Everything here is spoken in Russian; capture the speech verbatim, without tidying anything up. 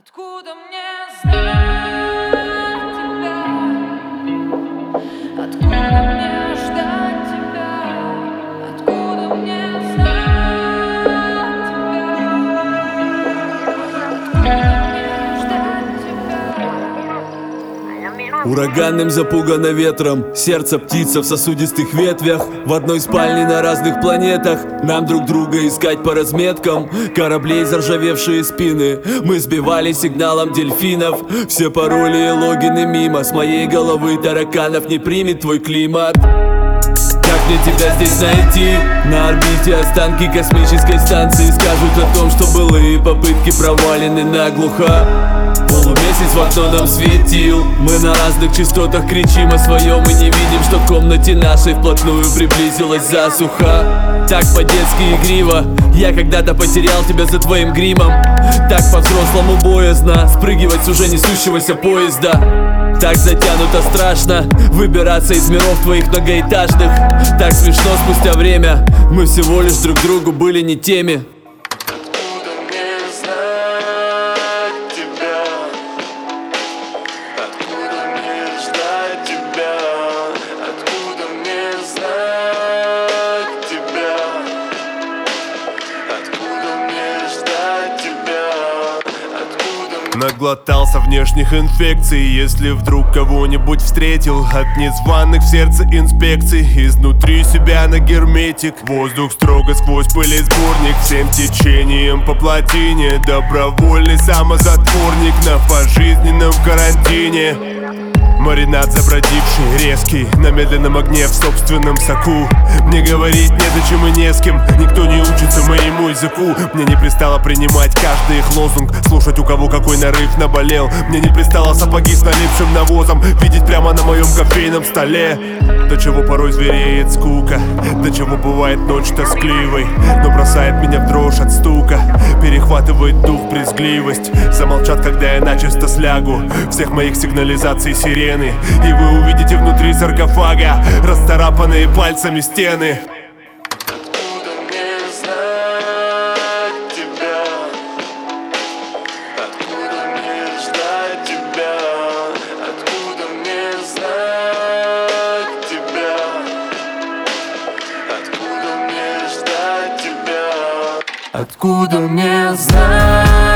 Откуда мне знать тебя? Откуда мне ждать тебя? Откуда мне знать тебя? Откуда мне ждать тебя? Ураганным запугано ветром, сердце птица в сосудистых ветвях. В одной спальне на разных планетах, нам друг друга искать по разметкам кораблей заржавевшие спины. Мы сбивали сигналом дельфинов все пароли и логины мимо. С моей головы тараканов не примет твой климат. Как мне тебя здесь найти? На орбите останки космической станции скажут о том, что былые попытки провалены наглухо. Полумесяц в окно нам светил, мы на разных частотах кричим о своем и не видим, что к комнате нашей вплотную приблизилась засуха. Так по-детски игриво, я когда-то потерял тебя за твоим гримом. Так по-взрослому боязно спрыгивать с уже несущегося поезда. Так затянуто страшно выбираться из миров твоих многоэтажных. Так смешно спустя время, мы всего лишь друг другу были не теми. Наглотался внешних инфекций, если вдруг кого-нибудь встретил. От незваных в сердце инспекций, изнутри себя на герметик. Воздух строго сквозь пылесборник, всем течением по плотине. Добровольный самозатворник на пожизненном карантине. Маринад забродивший, резкий, на медленном огне в собственном соку. Мне говорить незачем и не с кем, никто не учится моему языку. Мне не пристало принимать каждый их лозунг, слушать у кого какой нарыв наболел. Мне не пристало сапоги с налипшим навозом видеть прямо на моем кофейном столе. До чего порой звереет скука, до чего бывает ночь тоскливой, но бросает меня в дрожь от стука, перехватывает дух брезгливость. Замолчат, когда я начисто слягу всех моих сигнализаций сирен. И вы увидите внутри саркофага расцарапанные пальцами стены. Откуда мне знать тебя? Откуда мне ждать тебя? Откуда мне знать тебя? Откуда мне ждать тебя? Откуда мне знать?